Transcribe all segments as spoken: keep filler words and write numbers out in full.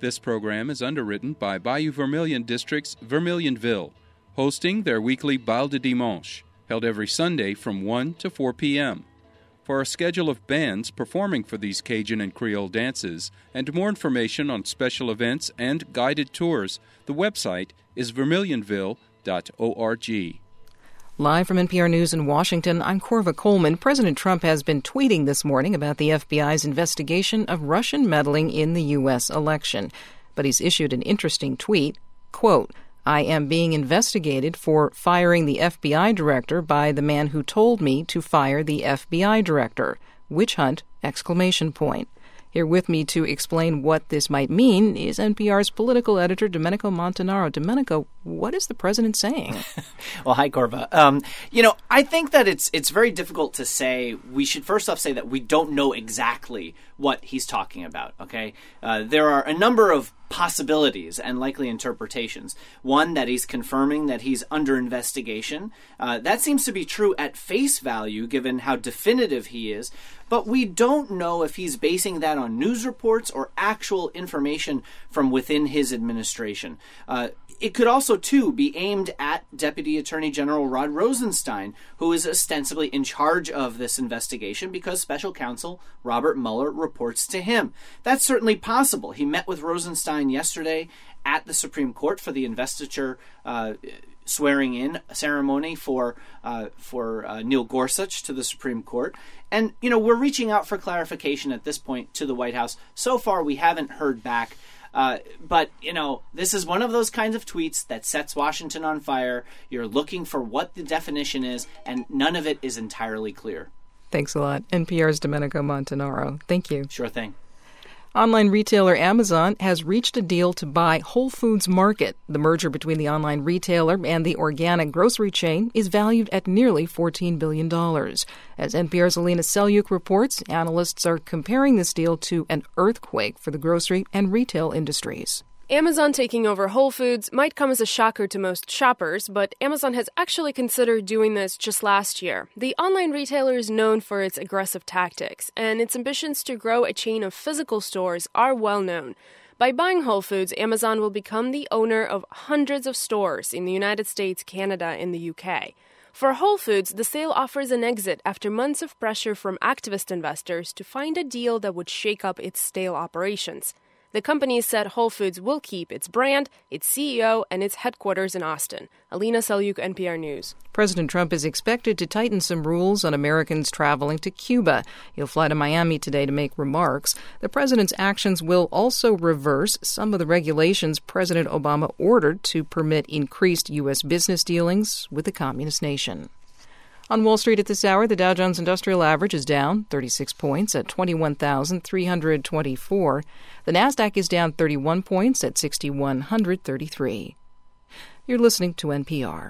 This program is underwritten by Bayou Vermilion District's Vermilionville, hosting their weekly Bal de Dimanche, held every Sunday from one to four p.m. For a schedule of bands performing for these Cajun and Creole dances, and more information on special events and guided tours, the website is vermilionville dot org. Live from N P R News in Washington, I'm Corva Coleman. President Trump has been tweeting this morning about the F B I's investigation of Russian meddling in the U S election. But he's issued an interesting tweet, quote, I am being investigated for firing the F B I director by the man who told me to fire the F B I director. Witch hunt, exclamation point. Here with me to explain what this might mean is N P R's political editor, Domenico Montanaro. Domenico, what is the president saying? Well, hi, Corva. Um, you know, I think that it's it's very difficult to say. We should first off say that we don't know exactly what he's talking about, okay? Uh, there are a number of possibilities and likely interpretations. One, that he's confirming that he's under investigation. Uh, that seems to be true at face value, given how definitive he is. But we don't know if he's basing that on news reports or actual information from within his administration. Uh, it could also, too, be aimed at Deputy Attorney General Rod Rosenstein, who is ostensibly in charge of this investigation because Special Counsel Robert Mueller reports to him. That's certainly possible. He met with Rosenstein yesterday at the Supreme Court for the investiture uh, swearing in ceremony for uh, for uh, Neil Gorsuch to the Supreme Court. And, you know, we're reaching out for clarification at this point to the White House. So far, we haven't heard back. Uh, but, you know, this is one of those kinds of tweets that sets Washington on fire. You're looking for what the definition is, and none of it is entirely clear. Thanks a lot. N P R's Domenico Montanaro. Thank you. Sure thing. Online retailer Amazon has reached a deal to buy Whole Foods Market. The merger between the online retailer and the organic grocery chain is valued at nearly fourteen billion dollars. As N P R's Alina Selyuk reports, analysts are comparing this deal to an earthquake for the grocery and retail industries. Amazon taking over Whole Foods might come as a shocker to most shoppers, but Amazon has actually considered doing this just last year. The online retailer is known for its aggressive tactics, and its ambitions to grow a chain of physical stores are well known. By buying Whole Foods, Amazon will become the owner of hundreds of stores in the United States, Canada, and the U K. For Whole Foods, the sale offers an exit after months of pressure from activist investors to find a deal that would shake up its stale operations. The company said Whole Foods will keep its brand, its C E O, and its headquarters in Austin. Alina Selyuk, N P R News. President Trump is expected to tighten some rules on Americans traveling to Cuba. He'll fly to Miami today to make remarks. The president's actions will also reverse some of the regulations President Obama ordered to permit increased U S business dealings with the communist nation. On Wall Street at this hour, the Dow Jones Industrial Average is down thirty-six points at twenty-one thousand three hundred twenty-four. The Nasdaq is down thirty-one points at six thousand one hundred thirty-three. You're listening to N P R.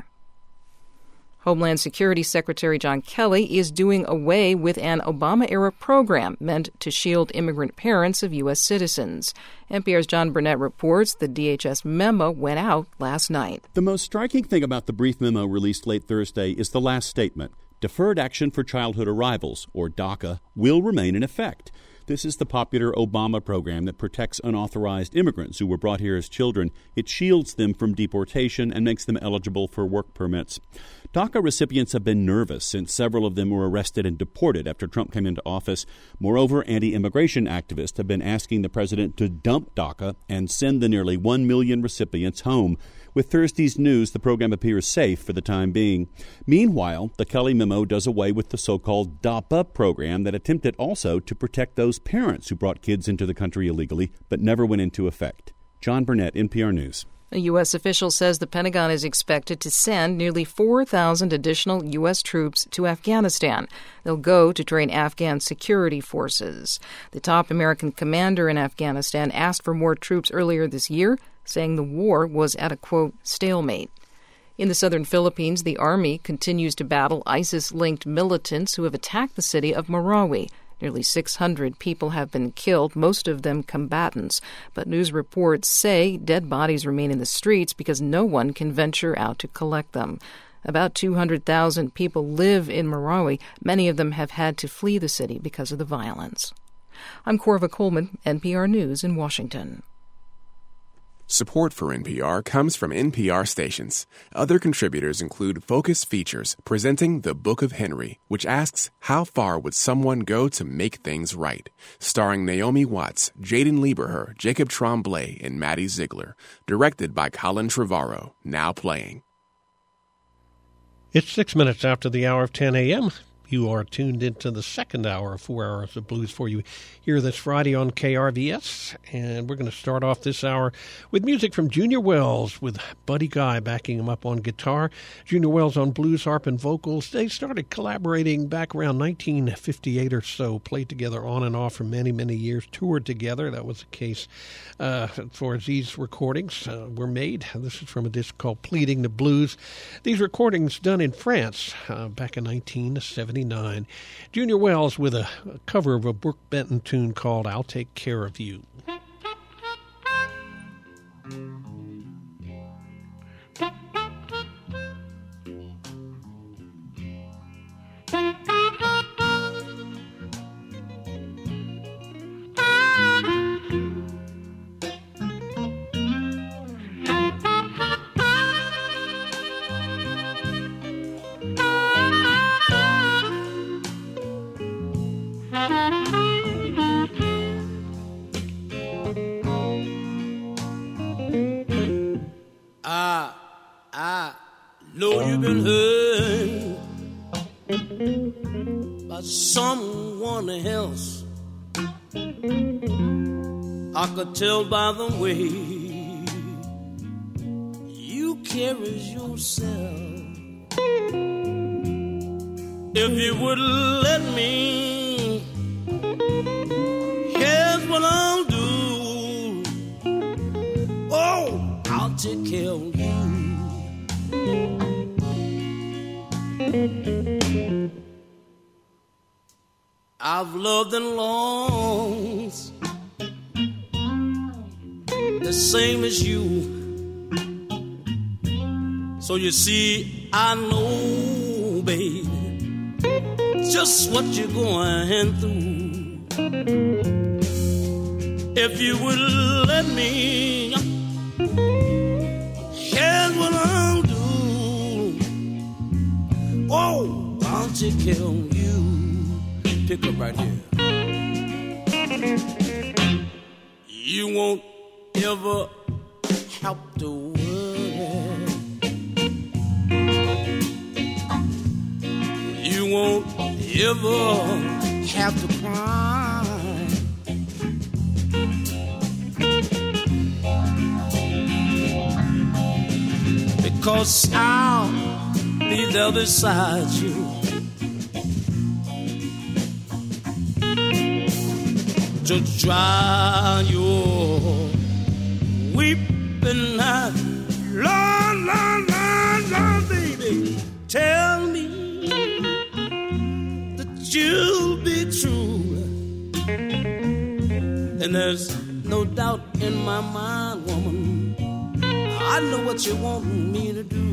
Homeland Security Secretary John Kelly is doing away with an Obama-era program meant to shield immigrant parents of U S citizens. N P R's John Burnett reports the D H S memo went out last night. The most striking thing about the brief memo released late Thursday is the last statement. Deferred Action for Childhood Arrivals, or DACA, will remain in effect. This is the popular Obama program that protects unauthorized immigrants who were brought here as children. It shields them from deportation and makes them eligible for work permits. DACA recipients have been nervous since several of them were arrested and deported after Trump came into office. Moreover, anti-immigration activists have been asking the president to dump DACA and send the nearly one million recipients home. With Thursday's news, the program appears safe for the time being. Meanwhile, the Kelly memo does away with the so-called DAPA program that attempted also to protect those parents who brought kids into the country illegally but never went into effect. John Burnett, N P R News. A U S official says the Pentagon is expected to send nearly four thousand additional U S troops to Afghanistan. They'll go to train Afghan security forces. The top American commander in Afghanistan asked for more troops earlier this year, saying the war was at a, quote, stalemate. In the southern Philippines, the army continues to battle ISIS-linked militants who have attacked the city of Marawi. Nearly six hundred people have been killed, most of them combatants. But news reports say dead bodies remain in the streets because no one can venture out to collect them. About two hundred thousand people live in Marawi. Many of them have had to flee the city because of the violence. I'm Corva Coleman, N P R News in Washington. Support for N P R comes from N P R stations. Other contributors include Focus Features, presenting The Book of Henry, which asks, how far would someone go to make things right? Starring Naomi Watts, Jaden Lieberher, Jacob Tremblay, and Maddie Ziegler. Directed by Colin Trevorrow. Now playing. It's six minutes after the hour of ten a.m. You are tuned into the second hour of Four Hours of Blues for you here this Friday on K R V S. And we're going to start off this hour with music from Junior Wells with Buddy Guy backing him up on guitar. Junior Wells on blues, harp, and vocals. They started collaborating back around nineteen fifty-eight or so, played together on and off for many, many years, toured together. That was the case uh, for these recordings uh, were made. This is from a disc called Pleading the Blues. These recordings done in France uh, back in nineteen seventy-nine. Junior Wells with a, a cover of a Brooke Benton tune called I'll Take Care of You. I, I know you've been hurt by someone else. I could tell by the way you carry yourself. If you would let me, here's what I'll do. Oh, I'll take care of you. I've loved and lost the same as you. So you see, I know, baby, just what you're going through. If you would let me, here's what I'll do. Oh, I'll take care of you. Pick up right here. You won't ever have to worry. You won't ever have to cry. Because I'll be there beside you. To dry your weeping eyes. Lord, Lord, Lord, Lord, baby, tell me that you'll be true. And there's no doubt in my mind, woman, I know what you want me to do.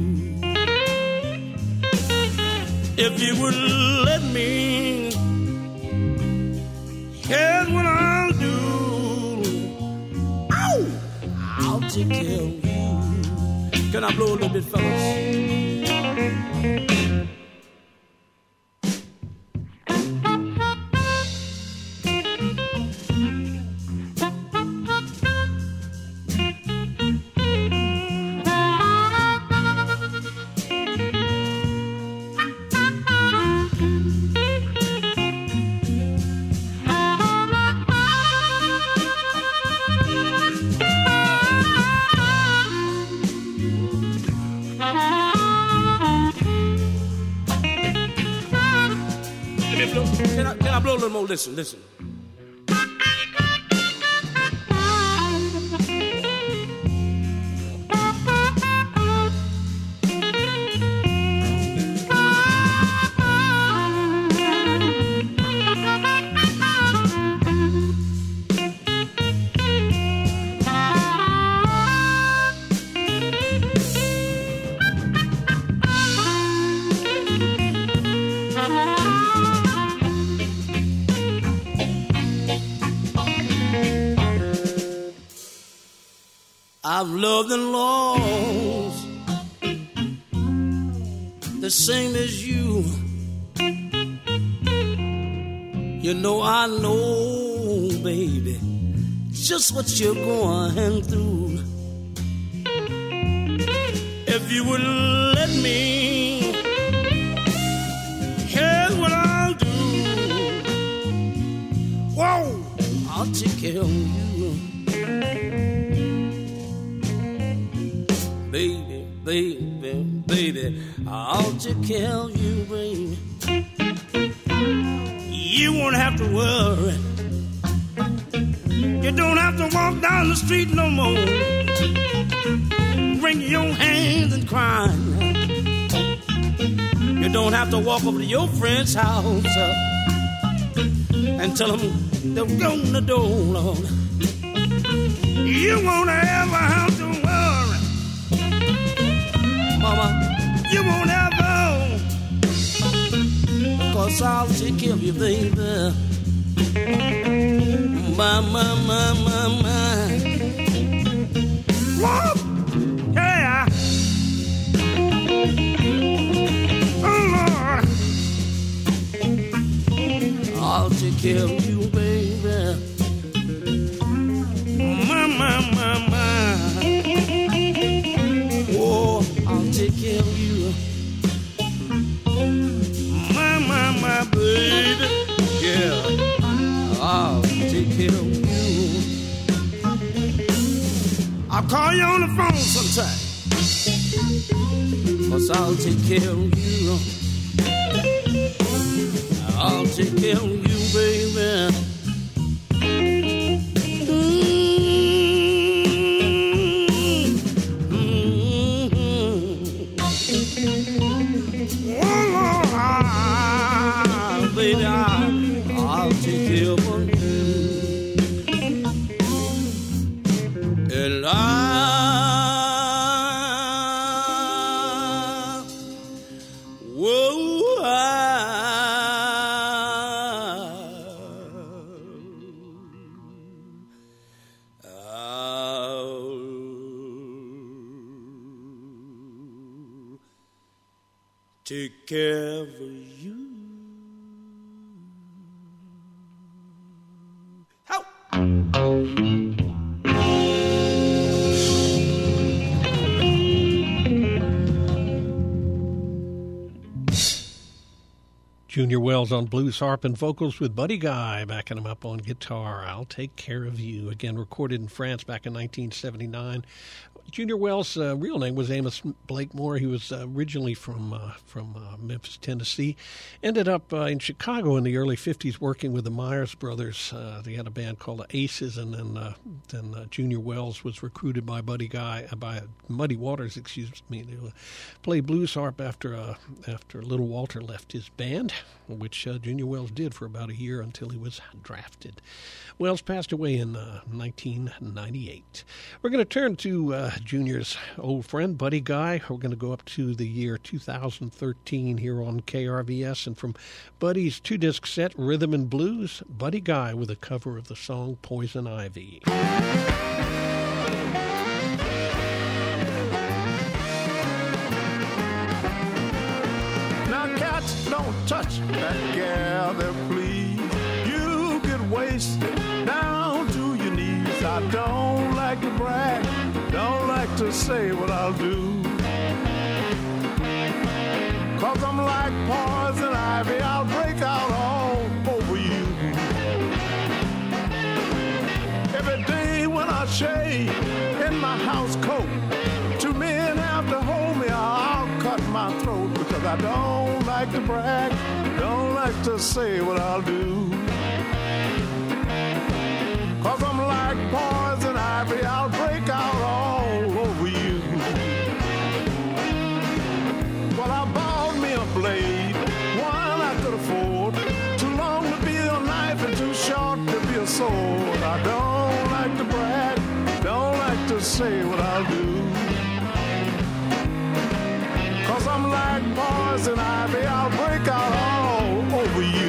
If you would let me, here's what I'll do. Ow! I'll take care of you. Can I blow a little bit, fellas? Can I, can I blow a little more? Listen, listen. I've loved and lost the same as you. You know I know, baby, just what you're going through. If you would let me, here's what I'll do. Whoa, I'll take care of you. Baby, baby, baby, I'll take care of you, baby. You won't have to worry. You don't have to walk down the street no more, wringing your hands and crying. You don't have to walk over to your friend's house uh, and tell them they'll go in the door, Lord. You won't ever have to worry, Mama. You won't ever, cause I'll take care of you, baby. My, my, my, my, my. Whoop! Yeah! Oh, Lord! I'll take care of you, baby. My, my, my, my. Oh, I'll take care of you. My, my, my, baby. Yeah. I'll take care of you. I'll call you on the phone sometime, cause I'll take care of you. I'll take care of you, baby. Mm-hmm. Oh, Lord, baby, I'll, I'll take care of you. And I, whoa, I, I'll take care of you. How? Junior Wells on blues harp and vocals with Buddy Guy backing him up on guitar. I'll Take Care of You, again recorded in France back in nineteen seventy-nine. Junior Wells' uh, real name was Amos Blakemore. He was uh, originally from uh, from uh, Memphis, Tennessee. Ended up uh, in Chicago in the early fifties working with the Myers Brothers. Uh, they had a band called the Aces, and then uh, then uh, Junior Wells was recruited by Buddy Guy uh, by Muddy Waters, excuse me, to uh, play blues harp after uh, after Little Walter left his band, which uh, Junior Wells did for about a year until he was drafted. Wells passed away in uh, nineteen ninety-eight. We're going to turn to uh, Junior's old friend, Buddy Guy. We're going to go up to the year two thousand thirteen here on K R V S. And from Buddy's two-disc set, Rhythm and Blues, Buddy Guy with a cover of the song Poison Ivy. Now, cats, don't touch that gal there, please. You get wasted down to your knees. I don't like to brag, don't like to say what I'll do. Cause I'm like poison ivy, I'll break out all over you. Every day when I shave in my house coat, two men have to hold me, I'll cut my throat. Because I don't like to brag, don't like to say what I'll do. Cause I'm like poison ivy, I'll break out all over you. Well, I bought me a blade, one I could afford, too long to be a knife and too short to be a sword. I don't like to brag, don't like to say what I'll do. Cause I'm like poison ivy, I'll break out all over you.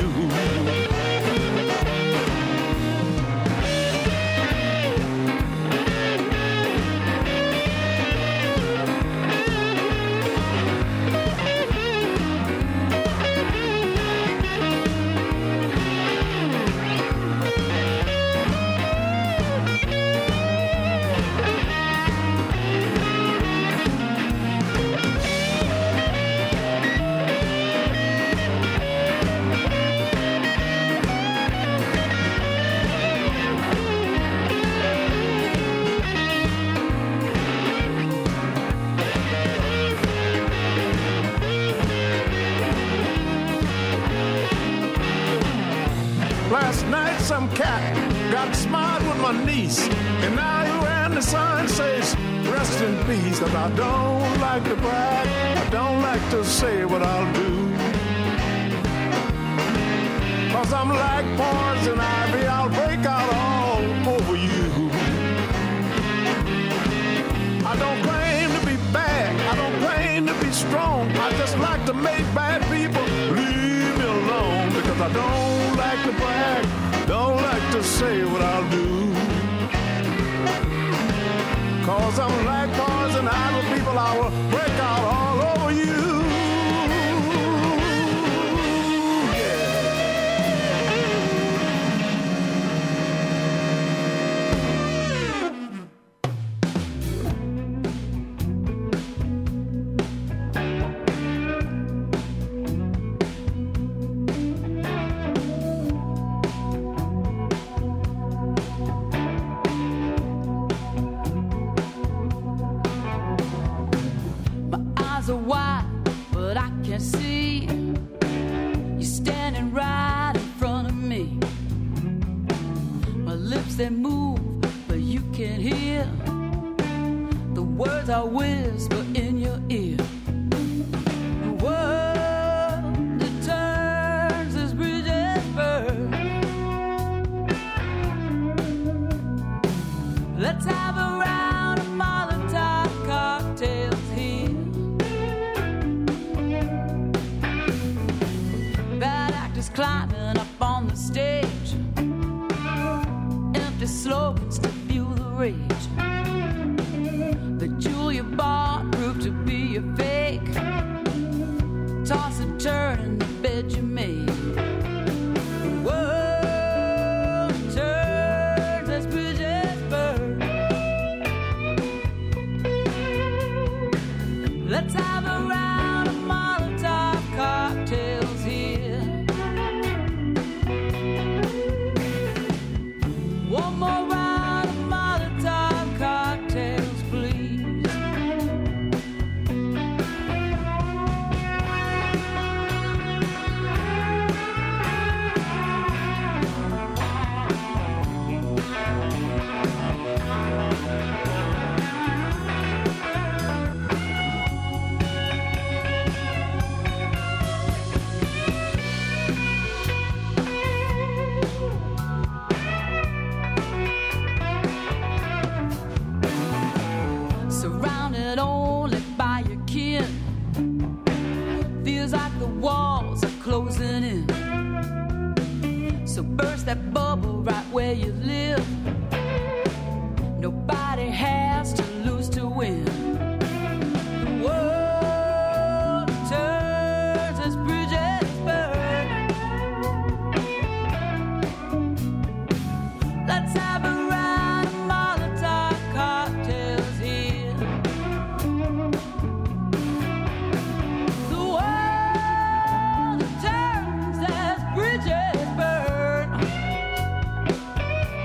some cat got smart with my niece, and now he ran the sign says, rest in peace. Cause I don't like to brag, I don't like to say what I'll do. Cause I'm like poison ivy, I'll break out all over you. I don't claim to be bad, I don't claim to be strong. I just like to make bad people leave me alone. Because I don't like to brag, don't like to say what I'll do. Cause I'm like poison ivy, people, I will break out all over you. Are wide, but I can't see. You're standing right in front of me. My lips, they move, but you can't hear the words I whisper in your ear. The world that turns this bridge is burned. Let's have a round of Molotov cocktails here. Climbing up on the stage, empty slogans to fuel the rage. The Julia Bart proved to be a fake. Toss and turn in the bed you made. The world turns as bridges burn. Let's have a round of Molotov cocktails here. One more round of Molotov cocktails, please. Surrounded only by your kin, feels like the walls are closing in. So burst that bubble right where you live. Nobody has to lose to win. The world turns as bridges burn. Let's have a round of Molotov cocktails here. The world turns as bridges burn.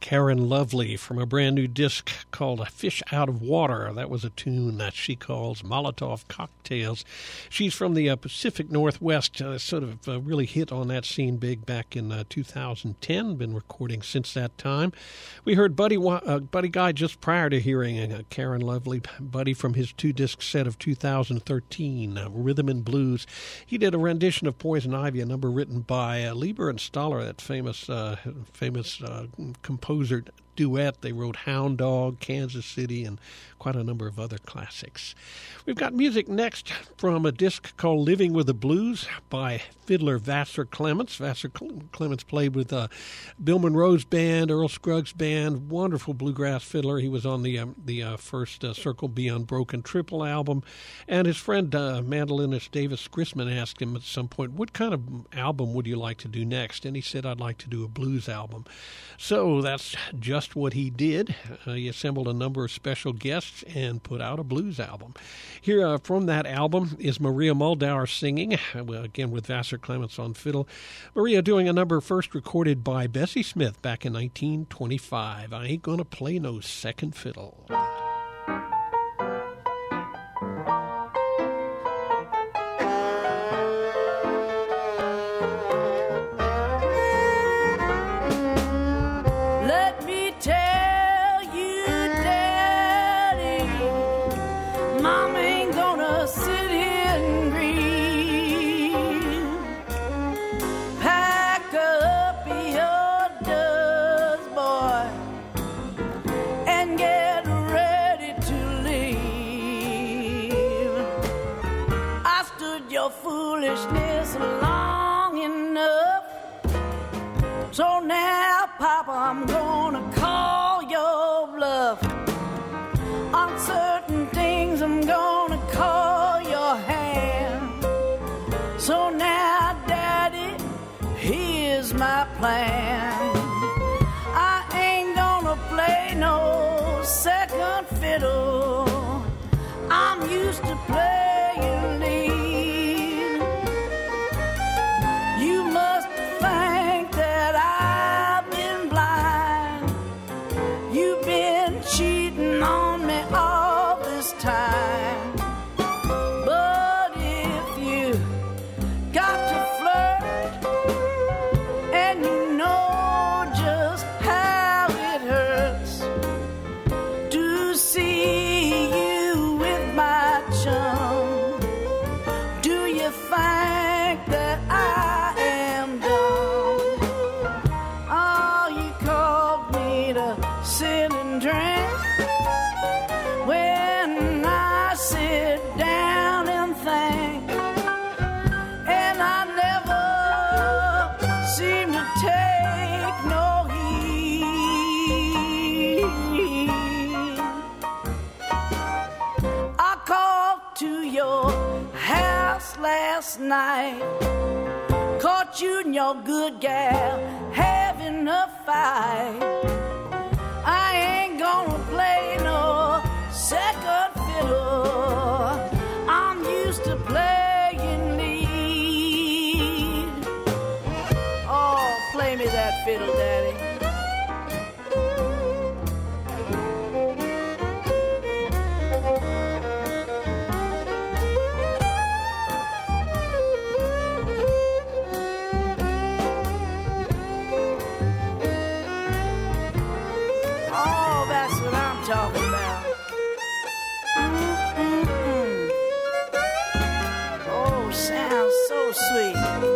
Karen Lovely from a brand new disc called Fish Out of Water. That was a tune that she calls Molotov Cocktails. She's from the uh, Pacific Northwest, uh, sort of uh, really hit on that scene big back in uh, two thousand ten, been recording since that time. We heard Buddy uh, Buddy Guy just prior to hearing uh, Karen Lovely, Buddy from his two-disc set of two thousand thirteen, uh, Rhythm and Blues. He did a rendition of Poison Ivy, a number written by uh, Lieber and Stoller, that famous, uh, famous uh, composer duet. They wrote Hound Dog, Kansas City, and quite a number of other classics. We've got music next from a disc called Living with the Blues by fiddler Vassar Clements. Vassar Clements played with uh, Bill Monroe's band, Earl Scruggs' band, wonderful bluegrass fiddler. He was on the um, the uh, first uh, Circle B Unbroken triple album. And his friend, uh, mandolinist Davis Grisman, asked him at some point, what kind of album would you like to do next? And he said, I'd like to do a blues album. So that's just what he did. Uh, he assembled a number of special guests and put out a blues album. Here uh, from that album is Maria Muldaur singing, uh, again with Vassar Clements on fiddle. Maria doing a number first recorded by Bessie Smith back in nineteen twenty-five. I Ain't Gonna Play No Second Fiddle. So now, Papa, I'm gonna call your bluff. On certain things, I'm gonna call your hand. So now, Daddy, here's my plan. I ain't gonna play no second fiddle. I'm used to playing lead. You must think that I've been blind. You've been cheating on me all this time. But if you got to flirt and you know just how it hurts to see you with my chum, do you think that I am dumb? Oh, you called me to sit and drink when I sit down and think, and I never seem to take no heed. I called to your house last night, caught you and your good gal having a fight. I ain't gonna play no second fiddle. I'm used to playing lead. Oh, play me that fiddle, Daddy. Oh, that's what I'm talking about. Mm-mm-mm. Oh, sounds so sweet.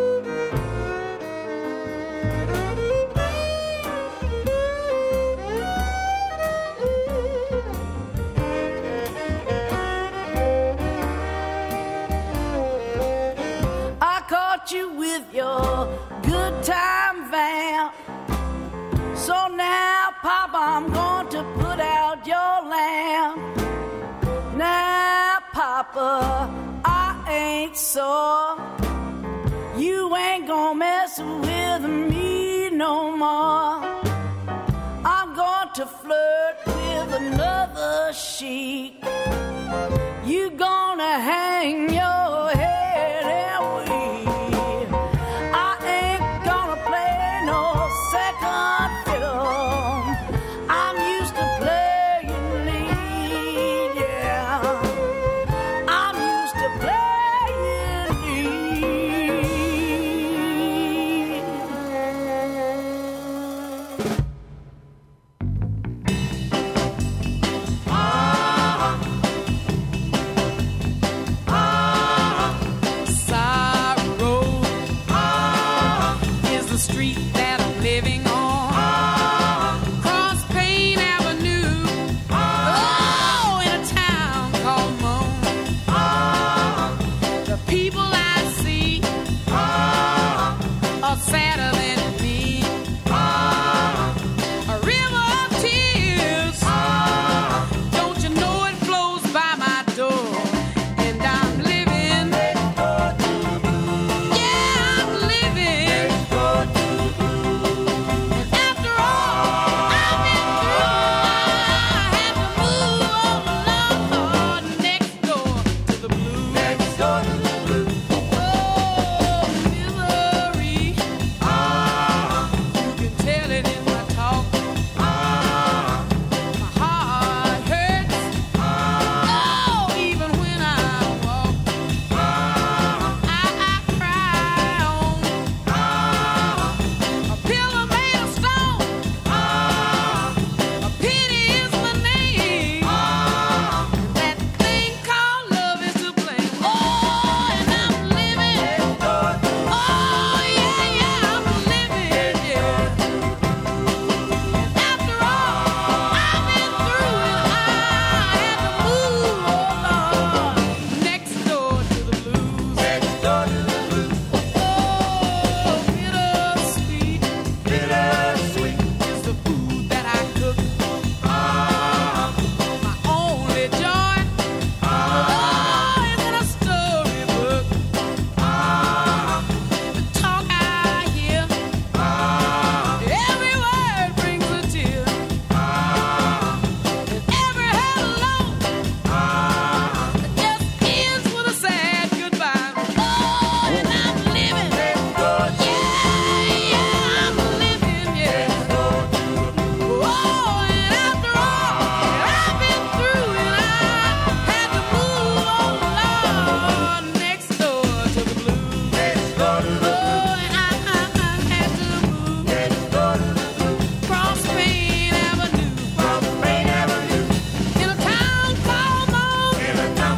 I caught you with your good time vamp. So now, Papa, I'm going to put out your lamp. Now, Papa, I ain't sore. You ain't gonna mess with me no more. I'm going to flirt with another sheik. You gonna hang your head and weep. I ain't gonna play no second fiddle.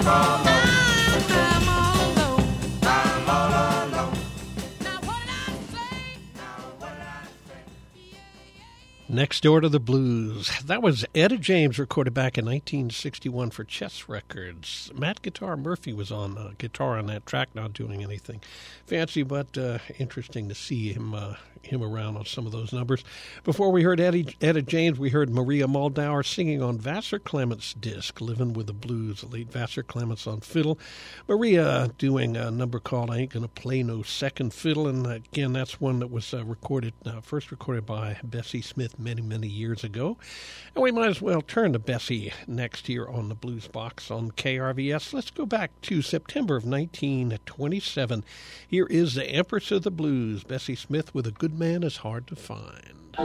I'm all alone. I'm all alone. I'm all alone. Now what did I say? Now what did I say? Next Door to the Blues. That was Etta James, recorded back in nineteen sixty-one for Chess Records. Matt Guitar Murphy was on uh, guitar on that track, not doing anything fancy, but uh, interesting to see him uh, him around on some of those numbers. Before we heard Eddie, Etta James, we heard Maria Muldaur singing on Vassar Clements' disc, Living with the Blues, the late Vassar Clements on fiddle. Maria doing a number called I Ain't Gonna Play No Second Fiddle, and again, that's one that was uh, recorded, uh, first recorded by Bessie Smith many, many years ago. And we might as well turn to Bessie next here on the Blues Box on K R V S. Let's go back to September of nineteen twenty-seven. Here is the Empress of the Blues, Bessie Smith, with A Good Man Is Hard to Find.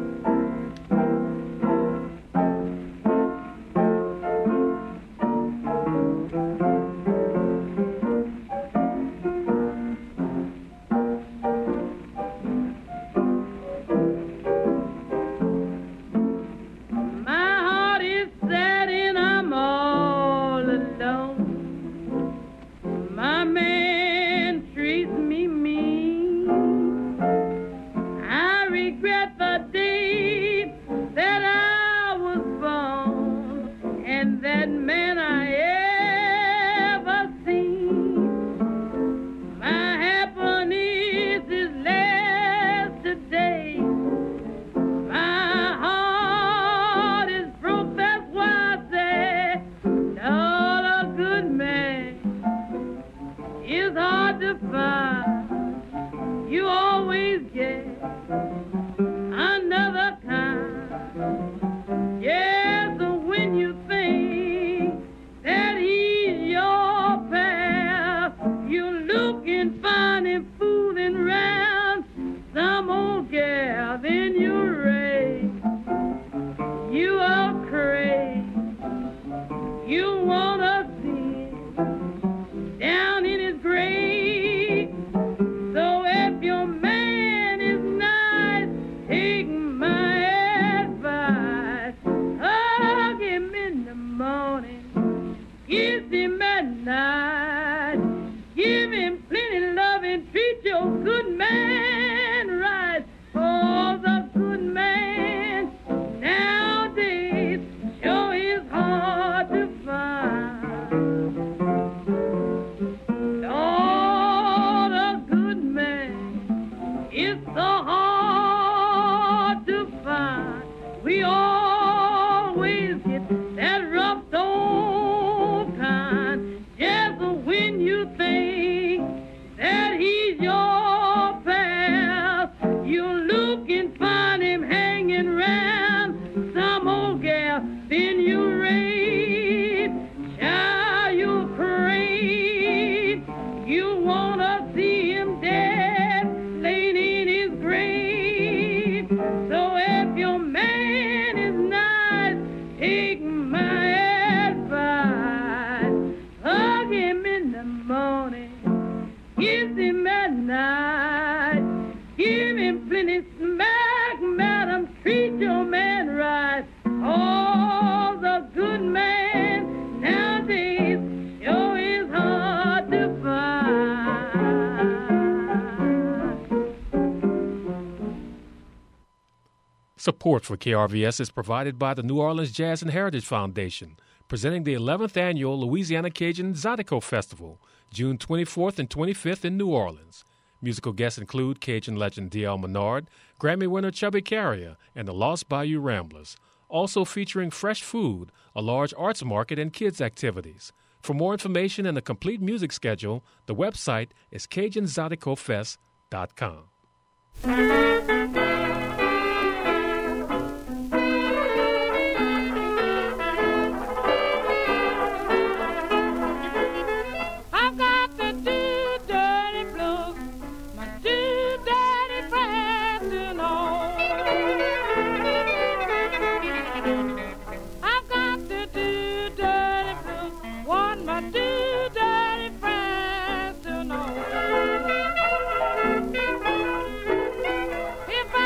Support for K R V S is provided by the New Orleans Jazz and Heritage Foundation, presenting the eleventh Annual Louisiana Cajun Zydeco Festival, June twenty-fourth and twenty-fifth in New Orleans. Musical guests include Cajun legend D L Menard, Grammy winner Chubby Carrier, and the Lost Bayou Ramblers. Also featuring fresh food, a large arts market, and kids' activities. For more information and a complete music schedule, the website is Cajun Zydeco Fest dot com. If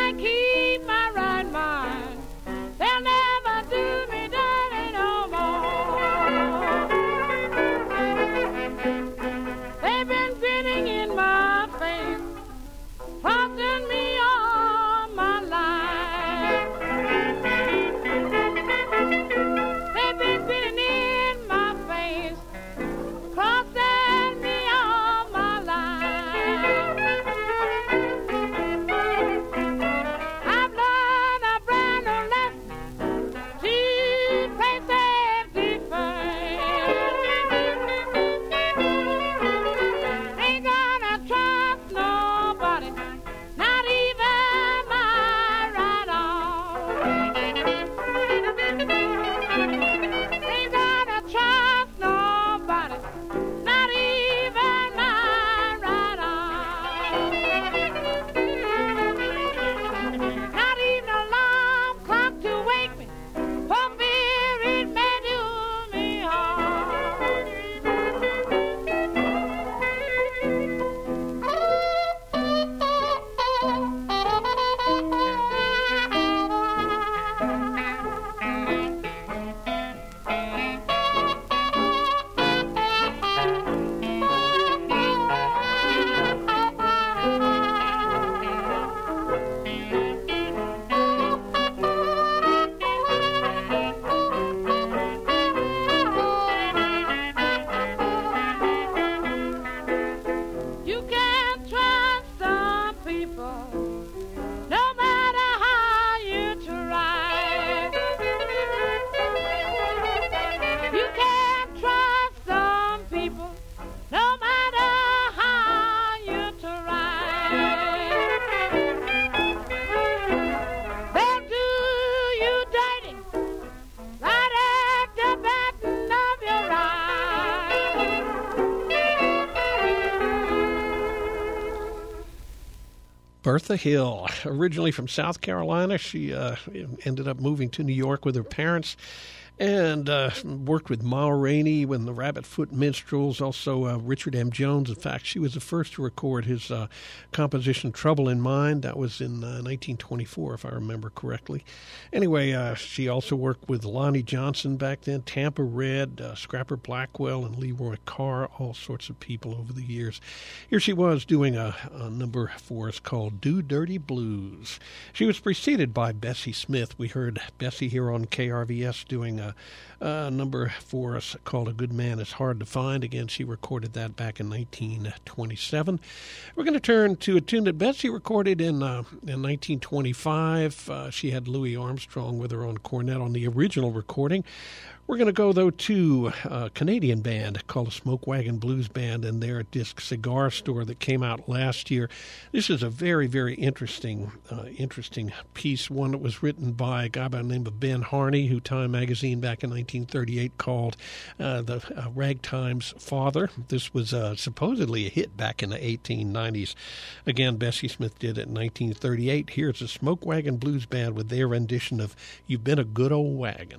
Bertha Hill, originally from South Carolina. She uh, ended up moving to New York with her parents and uh, worked with Ma Rainey when the Rabbit Foot Minstrels, also uh, Richard M. Jones. In fact, she was the first to record his uh, composition Trouble in Mind. That was in uh, nineteen twenty-four, if I remember correctly. Anyway, uh, she also worked with Lonnie Johnson back then, Tampa Red, uh, Scrapper Blackwell, and Leroy Carr, all sorts of people over the years. Here she was doing a, a number for us called Do Dirty Blues. She was preceded by Bessie Smith. We heard Bessie here on K R V S doing a A number for us called A Good Man Is Hard to Find. Again, she recorded that back in nineteen twenty-seven. We're going to turn to a tune that Betsy recorded in uh, in nineteen twenty-five. Uh, she had Louis Armstrong with her on cornet on the original recording. We're going to go, though, to a Canadian band called the Smoke Wagon Blues Band and their disc Cigar Store that came out last year. This is a very, very interesting uh, interesting piece, one that was written by a guy by the name of Ben Harney, who Time magazine back in nineteen thirty-eight called uh, the uh, Ragtime's Father. This was uh, supposedly a hit back in the eighteen nineties. Again, Bessie Smith did it in nineteen thirty-eight. Here's the Smoke Wagon Blues Band with their rendition of You've Been a Good Old Wagon.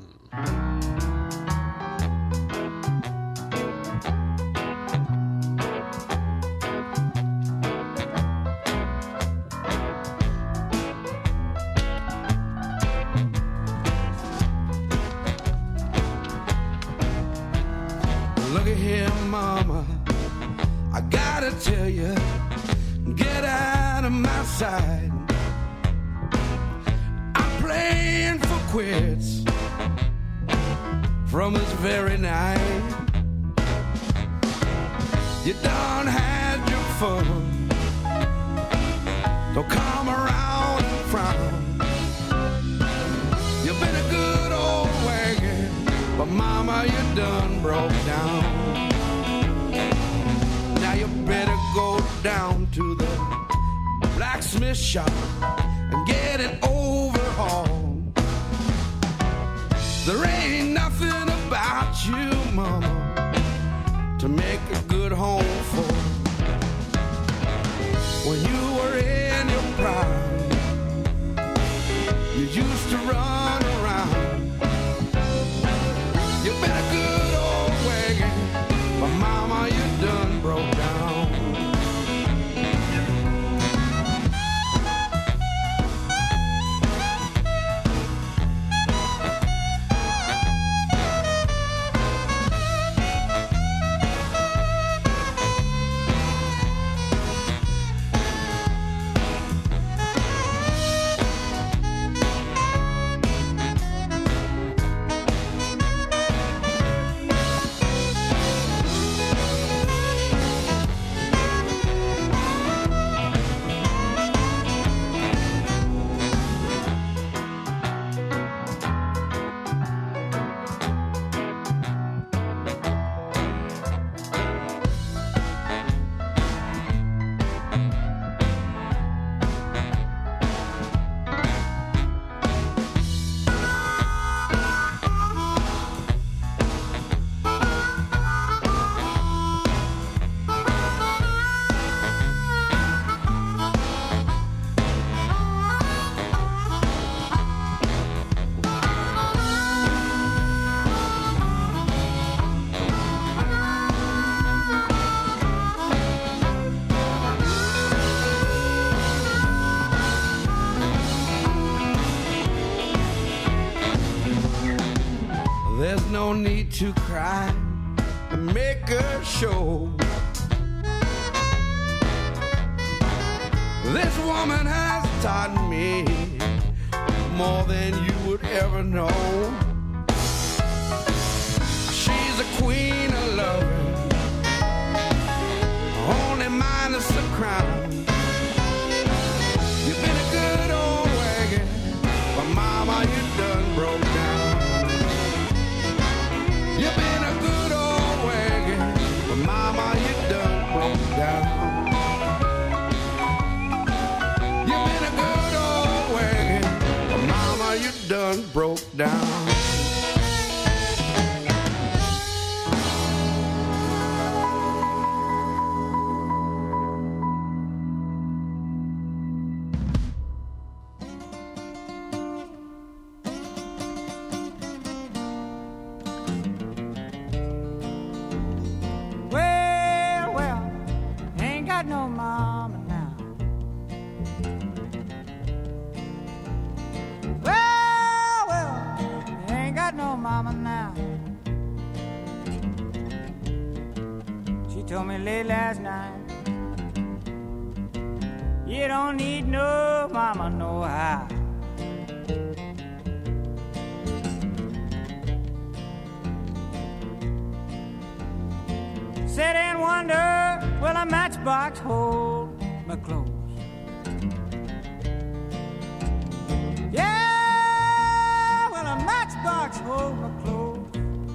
Look at here, mama, I gotta tell you, get out of my sight. I'm playing for quits from this very night. You done had your fun, don't come around and frown. You've been a good old wagon, but mama, you done broke down. Now you better go down to the blacksmith shop and get it overhauled. There ain't nothing about you, mama, to make a good home for. When you were in your prime, you used to run around. You've been a good old wagon, but mama, you done broke down. There's no need to cry and make a show. This woman has taught me more than you would ever know. She's a queen of loving, only minus the crown. You've been a good old wagon, but mama, you done broke down. You've been a good old wagon, but mama, you done broke down. You've been a good old wagon, but mama, you done broke down. got no mama now. Well, well, you ain't got no mama now. She told me late last night, you don't need no mama no how. Sit and wonder, will a matchbox hold my clothes? Yeah, will a matchbox hold my clothes?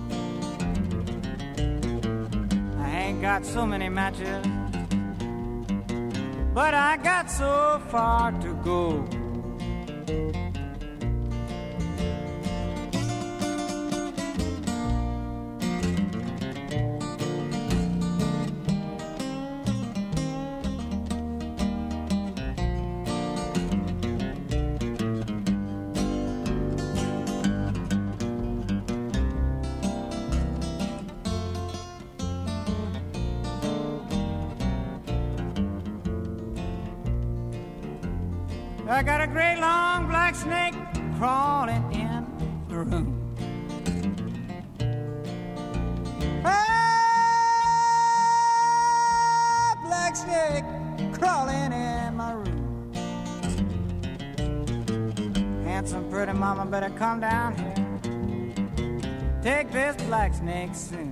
I ain't got so many matches, but I got so far to go. I got a great long black snake crawling in the room. Ah, black snake crawling in my room. Handsome, pretty mama, better come down here. Take this black snake soon.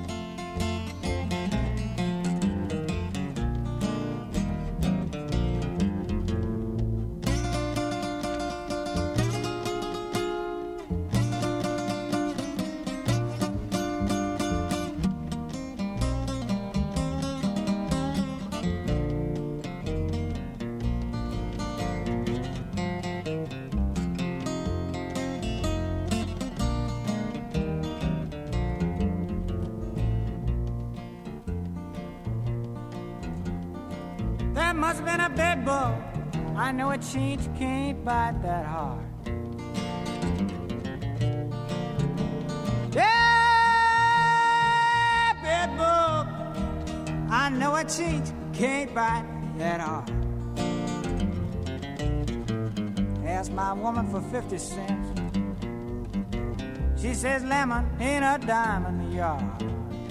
That must have been a bed bug. I know a chinch can't bite that hard. Yeah, bed bug. I know a chinch can't bite that hard. Asked my woman for fifty cents. She says lemon ain't a dime in the yard.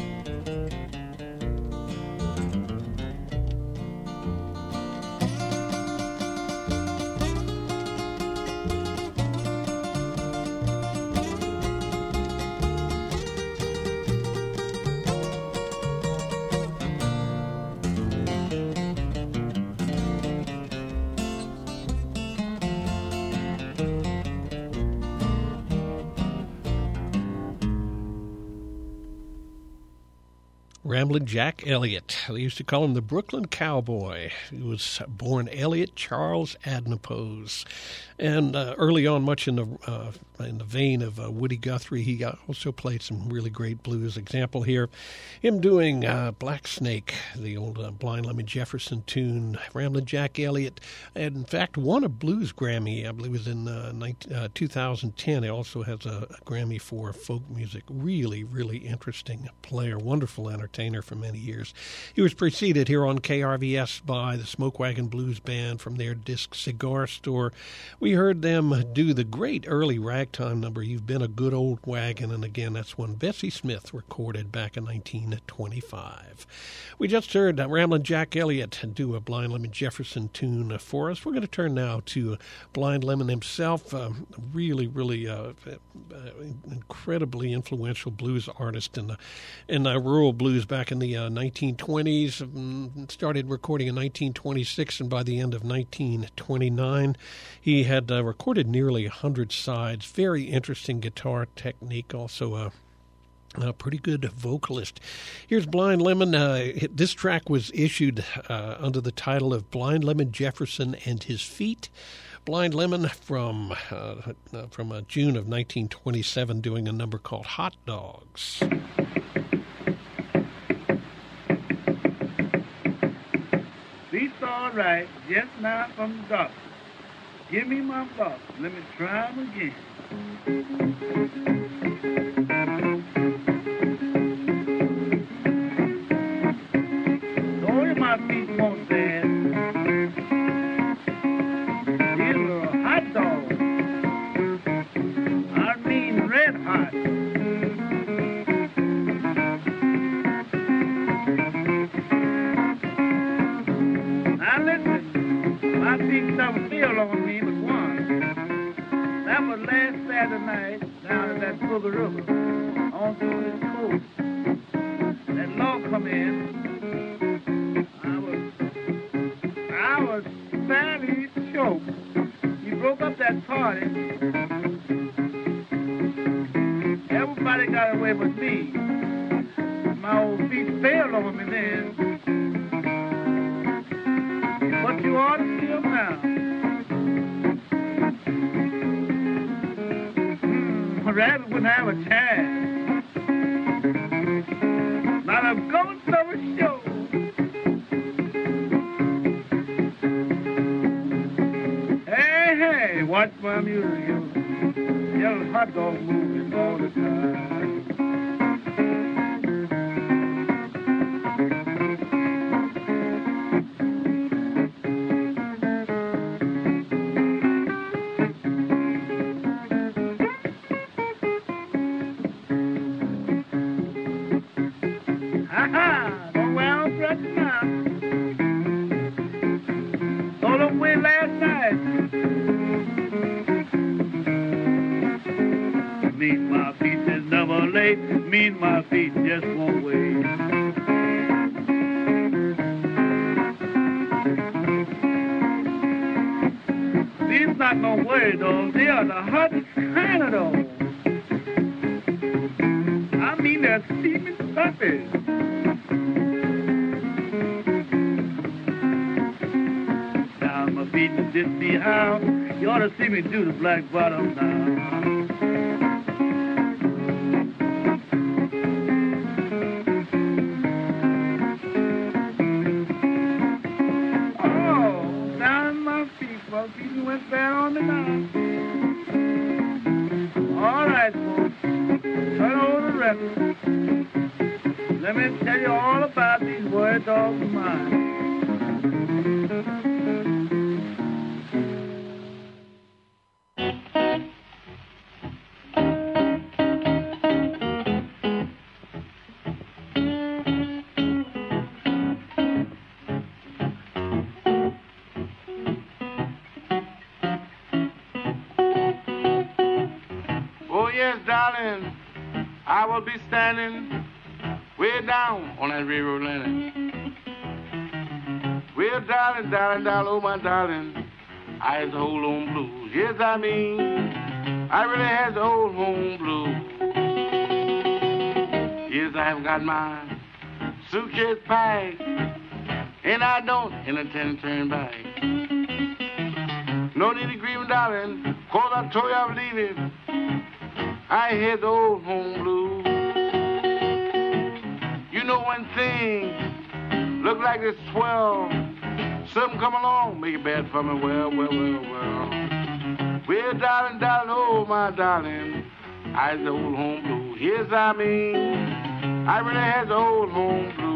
Ramblin' Jack Elliott. They used to call him the Brooklyn Cowboy. He was born Elliott Charles Adnapose. And uh, early on, much in the uh, in the vein of uh, Woody Guthrie, he also played some really great blues. Example here, him doing uh, Black Snake, the old uh, Blind Lemon Jefferson tune. Ramblin' Jack Elliott, and in fact, won a blues Grammy, I believe it was in uh, nineteen, uh, two thousand ten. He also has a, a Grammy for folk music. Really, really interesting player, wonderful entertainer for many years. He was preceded here on K R V S by the Smoke Wagon Blues Band from their disc Cigar Store. We heard them do the great early ragtime number, You've Been a Good Old Wagon, and again, that's one Bessie Smith recorded back in nineteen twenty-five. We just heard uh, Ramblin' Jack Elliott do a Blind Lemon Jefferson tune uh, for us. We're going to turn now to Blind Lemon himself, um, really, really uh, uh, incredibly influential blues artist in, the, in uh, rural blues back in the uh, nineteen twenties. Um, started recording in nineteen twenty-six, and by the end of nineteen twenty-nine, he had uh, recorded nearly one hundred sides. Very interesting guitar technique, also a, a pretty good vocalist. Here's Blind Lemon. Uh, this track was issued uh, under the title of Blind Lemon Jefferson and His Feet. Blind Lemon from uh, from uh, June of nineteen twenty-seven, doing a number called Hot Dogs. Beats all right, just now from the doctor. Give me my box, let me try them again. Sorry, my feet want that. These were hot dogs. I mean red hot. Now listen, my feet never feel on me but once. That was last Saturday night down at that Booger River on through this coast. That law come in. I was, I was fairly choked. He broke up that party. Everybody got away but me. My old feet failed on me then. But you ought to see them now. Hmm, a rabbit wouldn't have a chance. Not a ghost of a show. Hey, hey, watch my music, yo. Yellow hot dog movies all the time. Mean my feet just won't wait. These not no worry dogs, they are the hottest kind of dogs. I mean they're steaming puppies. Down my feet and just see how you ought to see me do the black bottom now. Let me tell you all about these word dogs of mine. Oh yes, darling, I will be standing way down on that railroad line. Well, darling, darling, darling, oh my darling, I has the whole home blues. Yes, I mean, I really has the whole home blues. Yes, I have got my suitcase packed, and I don't intend to turn back. No need to grieve, darling, cause I told you I'm leaving. I had the old home blues. You know when things look like it's swell, something come along, make it bad for me. Well, well, well, well. Well, darling, darling, oh my darling, I had the old home blues. Yes, I mean, I really had the old home blues.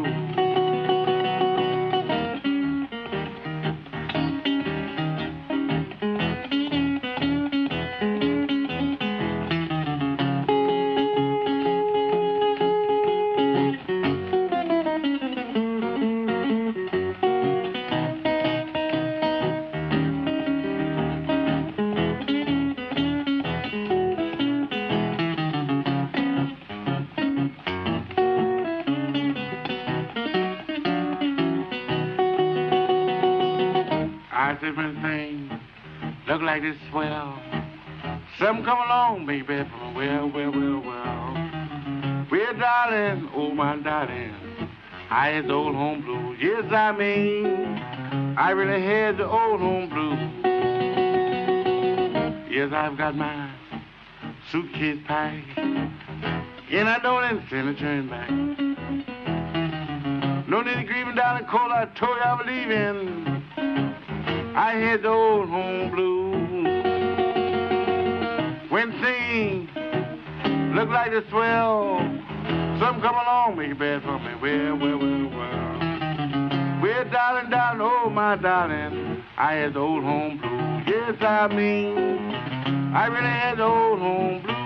Different things look like this swell. Something come along, baby. Well, well, well, well. Well, darling, oh my darling, I had the old home blues. Yes, I mean, I really had the old home blues. Yes, I've got my suitcase packed, and I don't intend to turn back. No need to grieve, darling, cause I told you I was leaving. I had the old home blues. When things look like the swell, something come along, make it bad for me. Well, well, well, well. Well, darling, darling, oh, my darling, I had the old home blues. Yes, I mean, I really had the old home blues.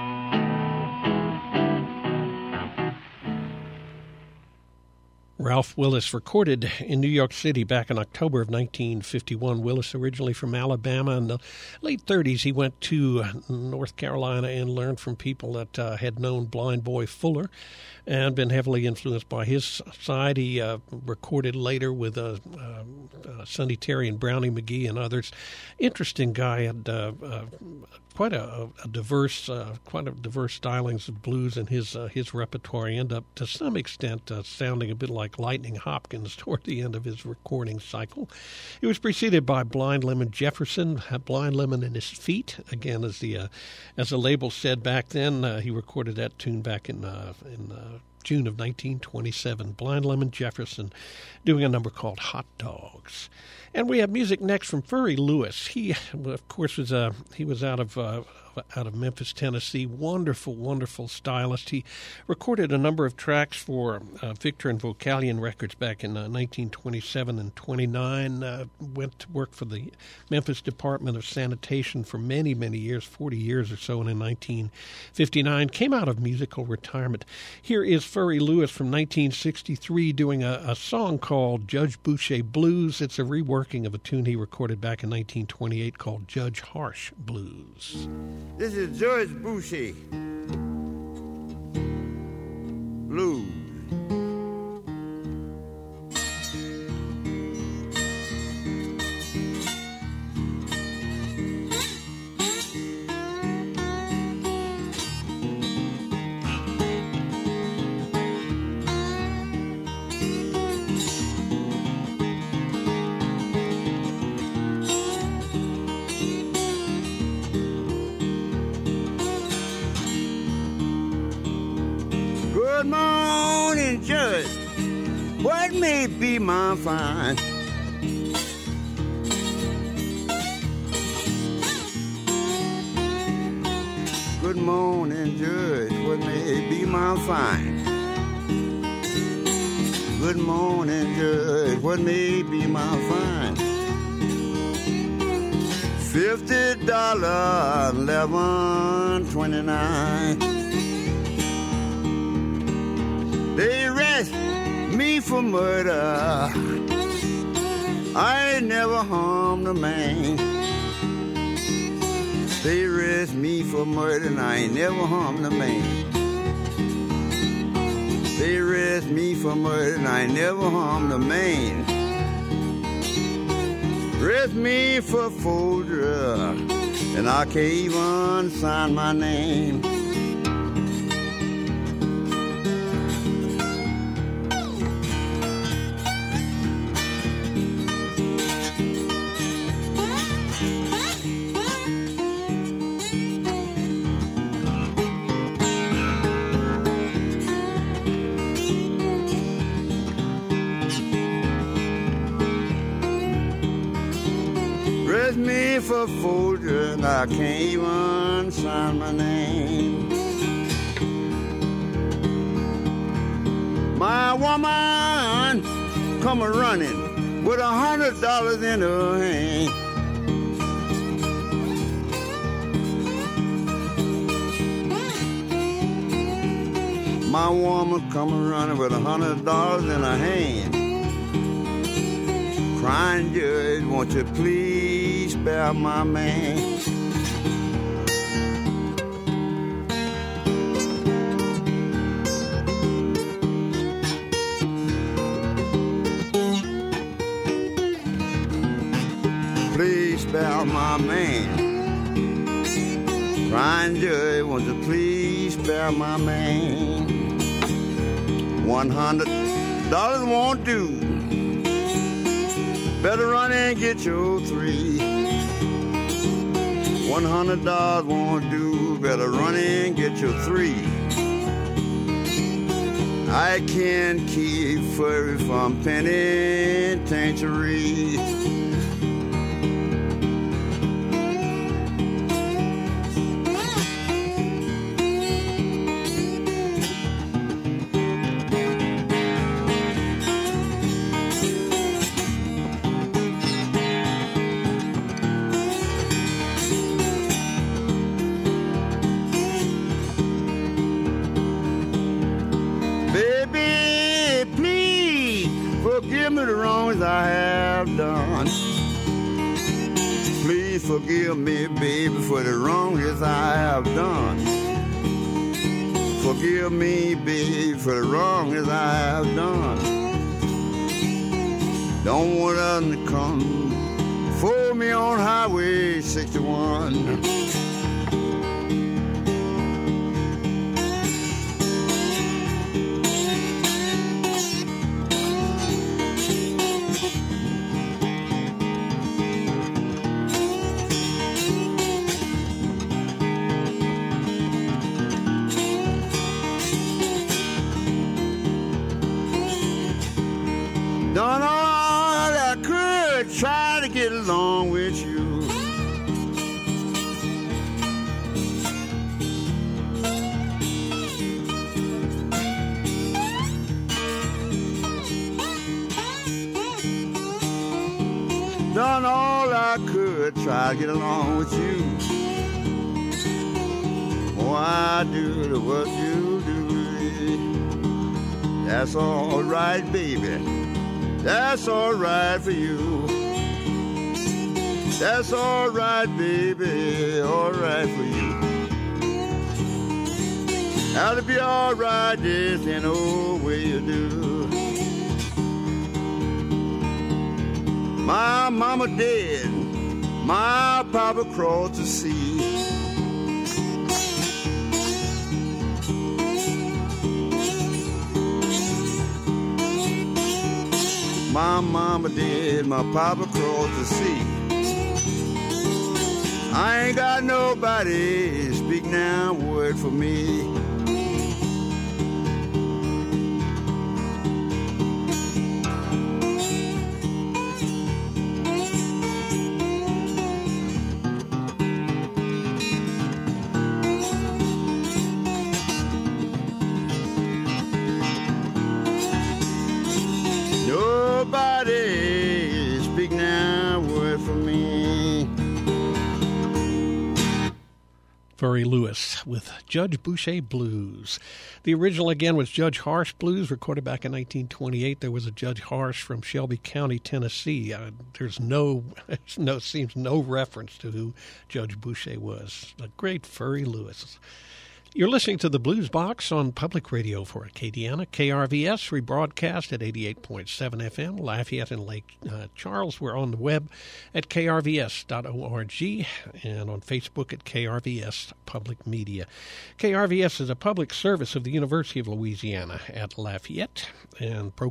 Ralph Willis recorded in New York City back in October of nineteen fifty-one. Willis, originally from Alabama, in the late thirties, he went to North Carolina and learned from people that uh, had known Blind Boy Fuller and been heavily influenced by his side. He uh, recorded later with uh, uh, uh, Sonny Terry and Brownie McGhee and others. Interesting guy, had uh, uh, quite a, a diverse, uh, quite a diverse stylings of blues in his uh, his repertoire. He ended up, to some extent, uh, sounding a bit like Lightning Hopkins toward the end of his recording cycle. It was preceded by Blind Lemon Jefferson, Blind Lemon and His Feet. Again, as the uh, as the label said back then, uh, he recorded that tune back in uh, in uh, June of nineteen twenty-seven. Blind Lemon Jefferson doing a number called Hot Dogs. And we have music next from Furry Lewis. He, of course, was uh, he was out of uh, out of Memphis, Tennessee. Wonderful, wonderful stylist. He recorded a number of tracks for uh, Victor and Vocalion Records back in uh, nineteen twenty-seven and twenty-nine. Uh, went to work for the Memphis Department of Sanitation for many, many years, forty years or so, and in nineteen fifty-nine came out of musical retirement. Here is Furry Lewis from nineteen sixty-three doing a, a song called Judge Boucher Blues. It's a reworking of a tune he recorded back in nineteen twenty-eight called Judge Harsh Blues. This is Judge Boucher Blues. Good morning, Judge. What may be my fine? Good morning, Judge. What may be my fine? Good morning, Judge. What may be my fine? Fifty dollars, eleven twenty-nine. They arrest me for murder. I ain't never harmed a man. They arrest me for murder and I ain't never harmed a man. They arrest me for murder and I ain't never harmed a man. Arrest me for forgery and I can't even sign my name. Arrest me for forgery and I can't even sign my name. My woman come a running with a hundred dollars in her hand. My woman come a running with a hundred dollars in her hand. Crying, Judge, won't you please spare my man? Please spare my man. Crying, Judge, won't you please spare my man? One hundred dollars won't do. Better run and get your three. One hundred dollars won't do. Better run and get your three. I can't keep Furry from penitentiary. forgive me the wrongs I have done. Please forgive me, baby, for the wrongs I have done. Forgive me, baby, for the wrongs I have done. Don't want them to come for me on Highway sixty-one. Done all I could, try to get along with you. Done all I could, try to get along with you. Oh, I do the what you do. That's all right, baby. That's all right for you. That's all right, baby, all right for you. That'll be all right, this ain't no way you do. My mama dead, my papa crossed the sea. My mama did, my papa crossed the sea. I ain't got nobody speak now a word for me. Nobody speak now a word for me. Furry Lewis with Judge Boucher Blues. The original, again, was Judge Harsh Blues, recorded back in nineteen twenty-eight. There was a Judge Harsh from Shelby County, Tennessee. Uh, there's no, no, seems no reference to who Judge Boucher was. The great Furry Lewis. You're listening to the Blues Box on Public Radio for Acadiana. K R V S, rebroadcast at eighty-eight point seven F M, Lafayette and Lake uh, Charles. We're on the web at k r v s dot org and on Facebook at K R V S Public Media. K R V S is a public service of the University of Louisiana at Lafayette, and